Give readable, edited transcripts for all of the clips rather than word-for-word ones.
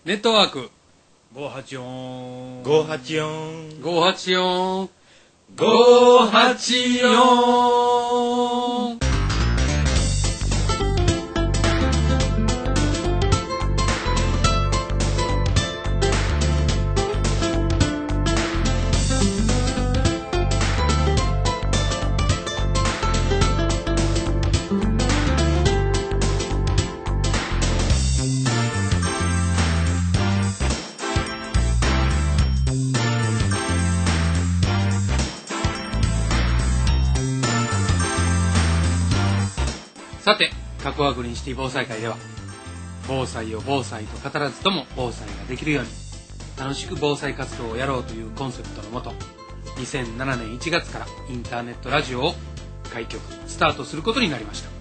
ネットワーク 584 584 584 584。さて、加古川グリーンシティ防災会では、防災を防災と語らずとも防災ができるように楽しく防災活動をやろうというコンセプトのもと、2007年1月からインターネットラジオを開局スタートすることになりました。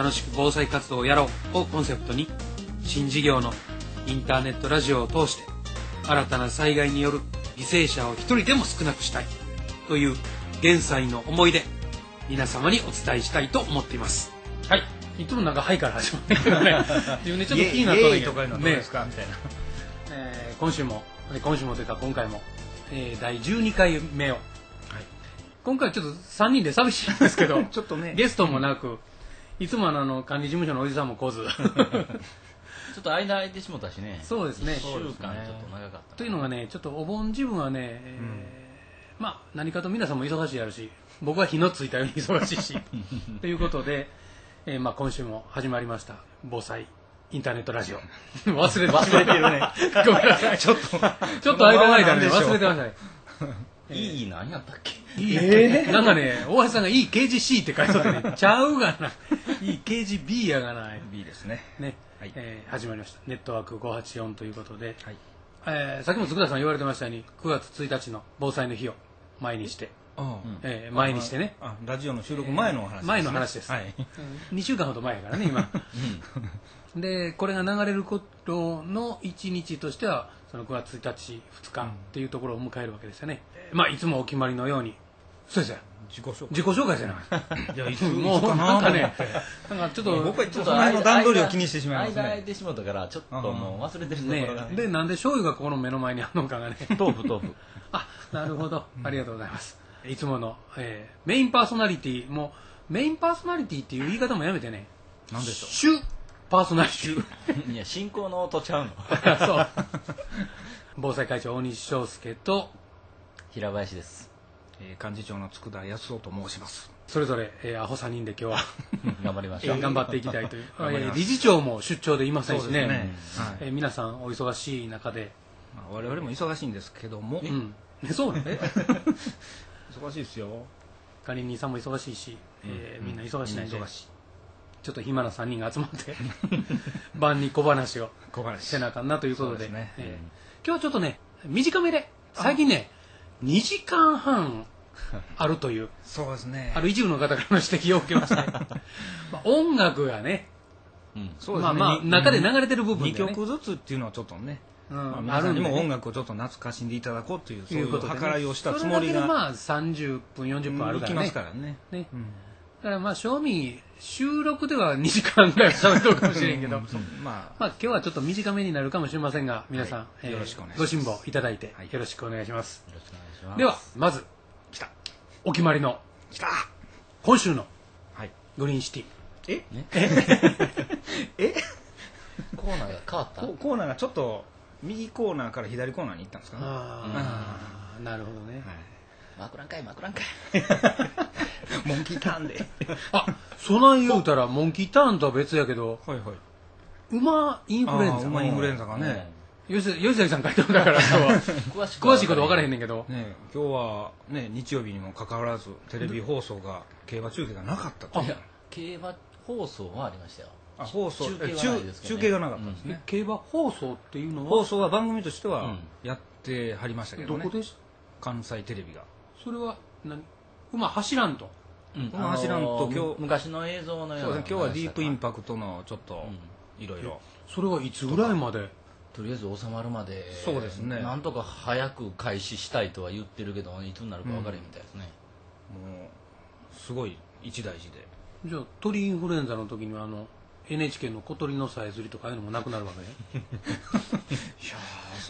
楽しく防災活動をやろうをコンセプトに、新事業のインターネットラジオを通して新たな災害による犠牲者を一人でも少なくしたいという現在の思いで皆様にお伝えしたいと思っています。はい、いつもなんかはいから始まるけどね自分でちょっと気になったんだけどとかいうのはどうですか、みたいな。 今週もというか今回も、第12回目を、今回ちょっと3人で寂しいんですけどちょっとねゲストもなく、いつも管理事務所のおじさんも来ずちょっと間空いてしもたしね。 そうですね、 1週間ちょっと長かったというのがね、ちょっとお盆自分はね、まあ何かと皆さんも忙しいやるし、僕は火のついたように忙しいしということで、まあ今週も始まりました防災インターネットラジオ忘れてるねごめんなさい、ちょっと間が空いたんで忘れてましたね。 いい何やったっけ。 なんかね、大橋さんがいい刑事 C って書いてあってね、ちゃうがな、いい刑事 B やがない B ですね。 ね、 はい、 始まりましたネットワーク584ということで、 はい、 さっきも佃さん言われてましたように、9月1日の防災の日を前にして、前にしてね、 ラジオの収録前のお話です、ね、 前の話です、はい、2週間ほど前やからね今でこれが流れることの1日としては、その9月1日2日っていうところを迎えるわけですよね。まあいつもお決まりのように、そうですよ、自己紹介じゃないいや、いつもうなんかね、なんかちょっと僕はちょっとその辺の段取りを気にしてしまいますね。 間空いてしまったからちょっともう忘れてるところがね。 でなんで醤油がここの目の前にあるのかがね豆腐あ、なるほど、ありがとうございます。いつもの、メインパーソナリティもメインパーソナリティっていう言い方もやめてね、 なんでしょう、 主パーソナリティいや進行の音ちゃうのそう防災会長大西翔介と平林です。 幹事長の佃康夫と申します。 それぞれ、アホ3人で今日は頑張りましょう、 頑張っていきたいという理事長も出張でいませんしね、 はい、 皆さんお忙しい中で、 我々も忙しいんですけども、 そうね忙しいですよ。 管理人さんも忙しいし、みんな忙しいんで、ちょっと暇な3人が集まって晩に小話をせなあかんなということで、今日はちょっとね短めで、最近ね2時間半あるというそうですね、 ある一部の方からの指摘を受けましたね音楽がね、 そうですね、 まあ中で流れてる部分で、ね、 2曲ずつっていうのはちょっとね、 皆さんにも音楽をちょっと懐かしんでいただこうという、そういう計らいをしたつもりが、 それだけでまあ30分40分あるからね、 いきますからね。 だからまあ正味収録では2時間ぐらい喋ってるかもしれんけど、まあ今日はちょっと短めになるかもしれませんが、皆さん、 よろしくお願いします。 ご辛抱いただいてよろしくお願いします。ではまずお決まりの今週のグリーンシティ、 コーナーが変わった。 コーナーがちょっと右コーナーから左コーナーに行ったんですかね。 なるほどね。 マクランかいモンキーターンでそない言うたらモンキーターンとは別やけど、馬インフルエンザ、 馬インフルエンザがね、 吉崎さん書いてるんだから詳しいこと分からへんねんけど、 今日はね日曜日にもかかわらずテレビ放送が競馬中継がなかったと。 競馬放送はありましたよ。 中継がなかったんですね。 競馬放送っていうのは、 放送は番組としてはやってはりましたけどね。 どこでし関西テレビが。 それは馬走らんと、 馬走らんと、今日昔の映像のような、 今日はディープインパクトのちょっといろいろ、 それはいつぐらいまで、 とりあえず収まるまで、 そうですね、 なんとか早く開始したいとは言ってるけど、いつになるか分からへんみたいですね。 もうすごい一大事で。 じゃあ鳥インフルエンザの時にはNHK の小鳥のさえずりとかああいうのもなくなるわけねいや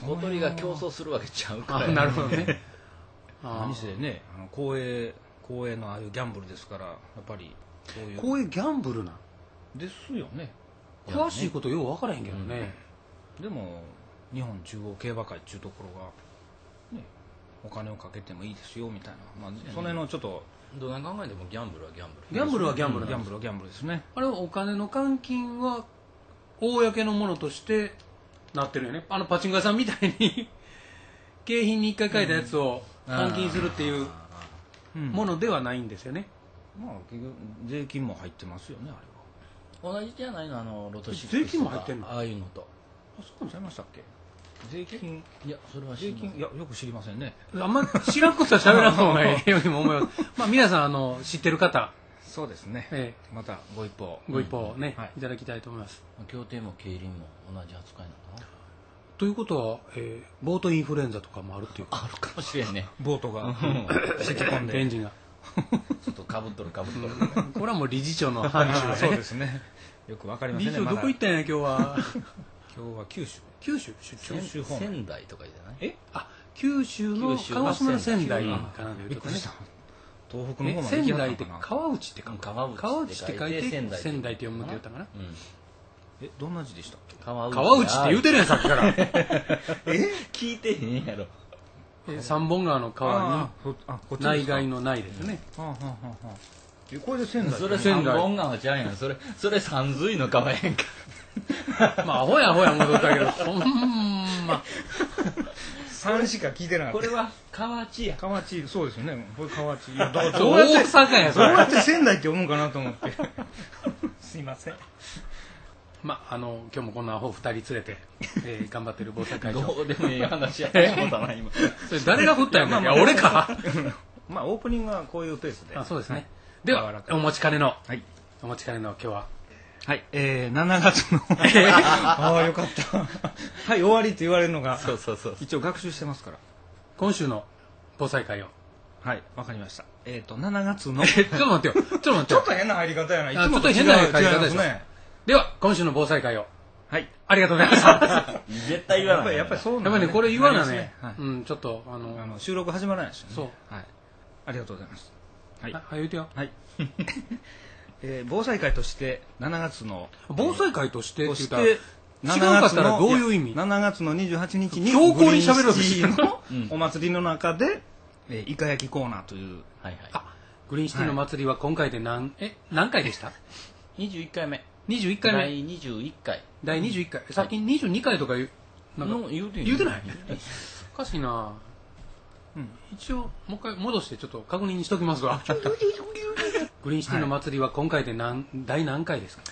小鳥が競争するわけちゃうからあ、なるほどね。 何せね公営のああいうギャンブルですからやっぱりそういうこういうギャンブルなですよね。 詳しいことよう分からへんけどね。 でも日本中央競馬会っていうところが、ね、お金をかけてもいいですよみたいな、まあ、その辺のちょっとどう考えてもギャンブルはギャンブルギャンブルはギャンブルギャなんです。 ンブルはギャンブルですね。 あれはお金の換金は公のものとしてなってるよね。パチンコ屋さんみたいに景品に一回書いたやつを換金するっていうものではないんですよね。 まあ結局税金も入ってますよねあれは。 同じじゃないのロト6 税金も入ってんのああいうのと。 あそうちゃいましたっけ。税金いやそれは知りませんいやよく知りませんね。 あんま知らんことは喋らん方がいいようにも思います。まあ皆さん知ってる方、 そうですね、またご一報ご一報ね、 はいいただきたいと思います。 協定も競輪も同じ扱いなのかな。 ということは、ボートインフルエンザとかもあるっていうか、 あるかもしれんね。 ボートが咳込んでエンジンが。 ちょっとかぶっとるこれはもう理事長の範疇そうね。 ですね。よくわかりませ理事長んね。 どこ行ったんや今日は。 今日は九州九州出張。 九州方面仙台とかじゃない。 え九州の九州の鹿児島の仙台かなんでいうとかねびっくりした。東北の方まで仙行きはった台ってのかな。 川内って書く川内って書いて仙台って読むって言ったかな。 うん。 どんな字でしたっけ。 川川内って言うてるやんさっきから。 聞いてへんやろ。 三本川の川こっにちですか内外の内ですね。 これで仙台それ三本川ちゃうやん。それ三髄の川やんか。 まあアホや戻ったけど、ほんま。 三しか聞いてなかった。 これは河内や。 河内そうですよね。これ河内。 大阪やそどうやれ。 って仙台って読むんかなと思って。すいません。 まあ今日もこんなアホ2人連れて、頑張ってる防災会長。 どうでもいい話やったことない今。 それ誰が振ったんやん。いや俺か。 まあオープニングはこういうペースで。 あ、そうですね。ではお持ちかねの今日は。 はい、7月のああよかったはい終わりって言われるのがそう一応学習してますから。 今週の防災会を。 はいわかりました。7月のちょっと待ってよ。ちょっと変な入り方やな。いちょっと変な入り方でしょ。では今週の防災会を。 はいありがとうございました。 絶対言わない。 やっぱりそうやっぱりねこれ言わなね。 はいちょっと収録始まらないですよね。 そうはいありがとうございます。はい言うてよ。 はい防災会として7月の防災会としてって言ったら違違うかったらどういう意味 7月の28日に強硬に喋るんですよグリーンシティのお祭りの中でイカ焼きコーナーというはいはい。 グリーンシティの祭りは今回で何回でした 21回目。 21回目第21回。 第21回さっき22回とかなんか言うてないおかしいな一応もう一回戻してちょっと確認しときますわグリーンシティの祭りは今回で第何回ですか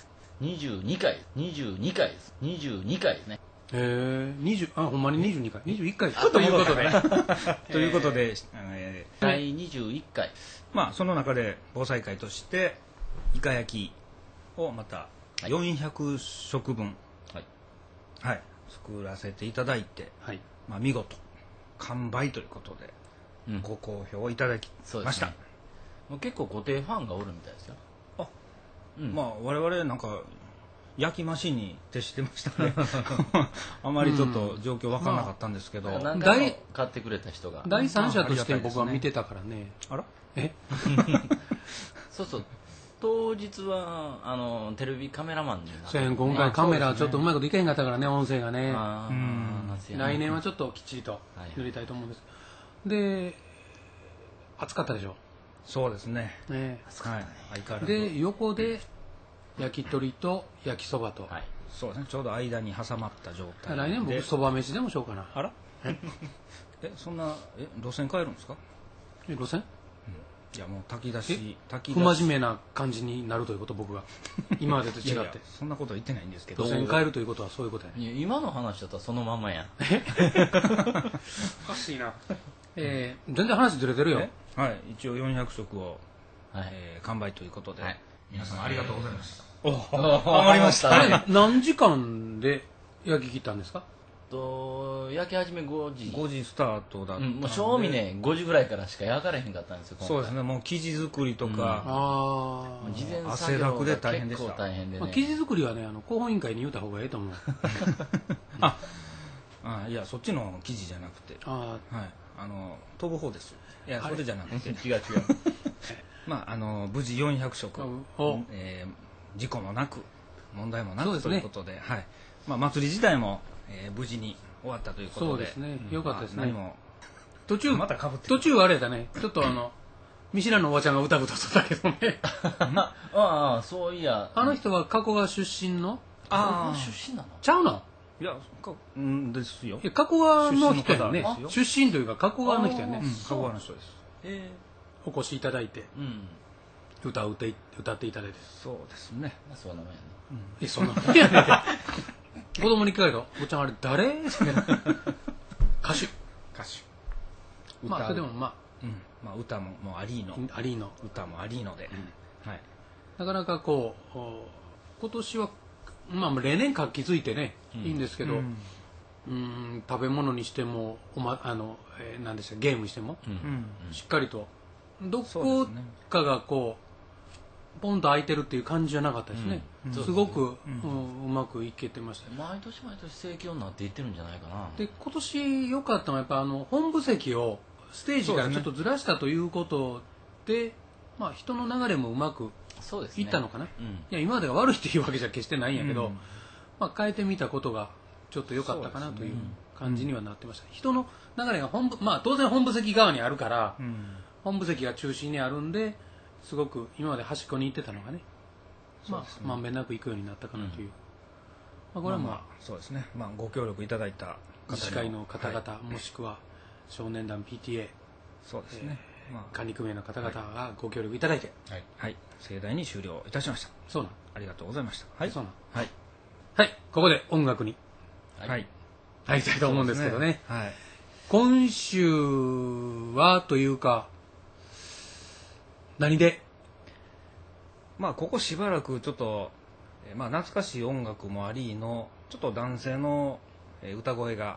22回。22回です。22回ですね。 ほんまに22回21回ということでということで第21回。 まあその中で防災会としてイカ焼きをまた400食分はい作らせていただいてまあ見事完売ということでご好評いただきました。 もう結構固定ファンがおるみたいですよ。 まあ我々なんか焼き増しに徹してましたねあまりちょっと状況分からなかったんですけど、 何回も買ってくれた人が。 第三者として僕は見てたからねあらそう当日はテレビカメラマンになってそうやん今回カメラちょっとうまいこといけへんかったからね音声がね夏やね来年はちょっときっちりと塗りたいと思うんですで暑かったでしょそうですねねはい相変わらずで横で焼き鳥と焼きそばと、 はいそうですねちょうど間に挟まった状態で来年僕そば飯でもしようかなあらそんな路線変えるんですか路線いやもう炊き出し不真面目な感じになるということ僕が今までと違っていやいやそんなことは言ってないんですけど路線変えるということはそういうことやねいや今の話だったらそのまんまやん。 おかしいな全然話ずれてるよはい一応400食をはい完売ということではい皆さんありがとうございます余りましたあれ何時間で焼き切ったんですか焼き始め5時。 5時スタートだったんでもう正味ね5時ぐらいからしか焼かれへんかったんですよ。今回そうですねもう生地作りとか事前作汗業がだくで大変で結した構大変でね。 生地作りはね広報委員会に言うた方がええと思ういやそっちの記事じゃなくて、はい、飛ぶ方です。いやそれじゃなくて違うまあ無事400食、事故もなく問題もなくということで、はい、まあ祭り自体も、無事に終わったということで、 そうですね、よかったですね。 何も途中また被って途中あれだね、ちょっと見知らぬおばちゃんが歌歌ってたけどねそういやあの人は加古川出身の出身なのちゃうの？ いやですよ。 加古川の人やね。 出出身というか加古川の人やね。 加古川の人です。 お越しいただいて、歌っていただいて。 そうですね。 そんなもんやね。そんなもんやね。子供に聞かれた、おちゃんあれ誰？歌手。まあそれでもまあ歌もありの歌もありので、 なかなかこう今年はまあ例年活気づいてねいいんですけど、食べ物にしても何でしたゲームにしてもしっかりとどこかがこうポンと開いてるっていう感じじゃなかったですね。すごくうまくいけてました。 毎年盛況になっていってるんじゃないかな。で今年良かったのはやっぱ本部席をステージからちょっとずらしたということで、まあ人の流れもうまくいったのかな。いや今までが悪いっていうわけじゃ決してないんやけど、まあ変えてみたことがちょっと良かったかなという感じにはなってました。人の流れがまあ当然本部席側にあるから、本部席が中心にあるんですごく今まで端っこに行ってたのがね、まあまんべんなく行くようになったかなという。まあこれはまあそうですね。まあご協力いただいた医師会の方々もしくは少年団 PTA、 そうですね。 管理組合の方々がご協力いただいて、 はい、盛大に終了いたしました。 そうなん。 ありがとうございました。はい、 そうなん。 はい、 はい、ここで音楽に入りたいと思うんですけどね。はい。今週はというか何で？ まあここしばらくちょっとまあ懐かしい音楽もありのちょっと男性の歌声が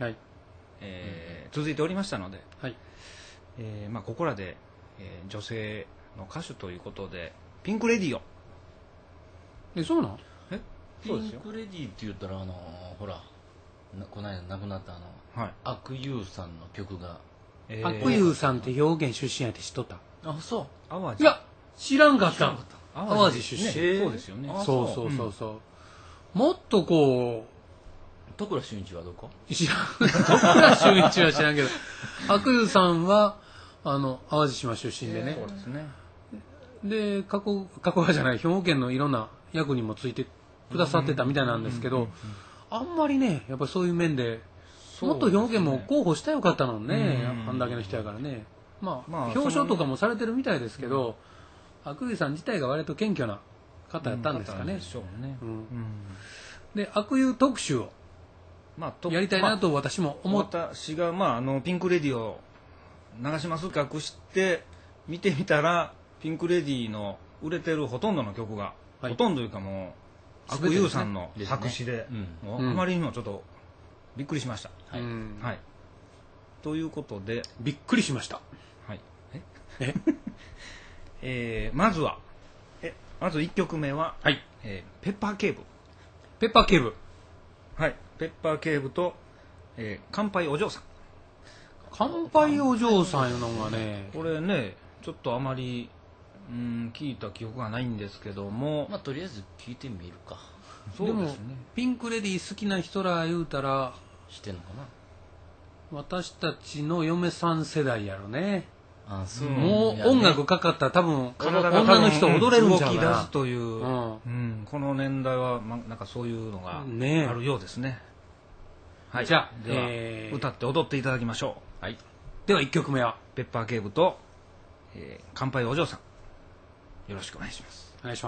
続いておりましたので、まあここらで女性の歌手ということでピンク・レディオ。 そうなん？ ピンク・レディって言ったらほらこの間亡くなった阿久悠さんの曲が。 阿久悠さんって兵庫県出身やって知っとった？ あ、そう。 淡路。 いや知らんかった。淡路出身。 そうですよね。 そうもっとこう戸倉俊一はどこ？ 知らん。戸倉俊一は知らんけど、阿久悠さんは淡路島出身でね。 そうですね。 で加古川じゃない兵庫県のいろんな役にもついてくださってたみたいなんですけど、あんまりねやっぱそういう面でもっと兵庫県も候補したらよかったのね。あんだけの人やからね。まあ表彰とかもされてるみたいですけど、阿久悠さん自体が割と謙虚な方やったんですかね。で阿久悠特集をやりたいなと私も思った。 私がピンク・レディを流しますかくして見てみたらピンク・レディの売れてるほとんどの曲が、ほとんどいうかもう阿久悠さんの作詞で、あまりにもちょっとびっくりしました。ということでびっくりしました。 まず1曲目は、ペッパー警部。 ペッパー警部。 はい、ペッパー警部と、乾杯お嬢さん。 乾杯お嬢さんいうのがね、 これねちょっとあまり聞いた記憶がないんですけども、 まあとりあえず聞いてみるか。 そうですね。ピンク・レディ好きな人ら言うたら知ってんのかな。 私たちの嫁さん世代やろね。 そうもう音楽かかったら多分女の人踊れるんちゃうかな。 動き出すという、この年代はなんかそういうのがあるようですね。はい、 じゃあでは、歌って踊っていただきましょう。はい、 では1曲目はペッパー警部と、乾杯お嬢さん、よろしくお願いします。 お願いします。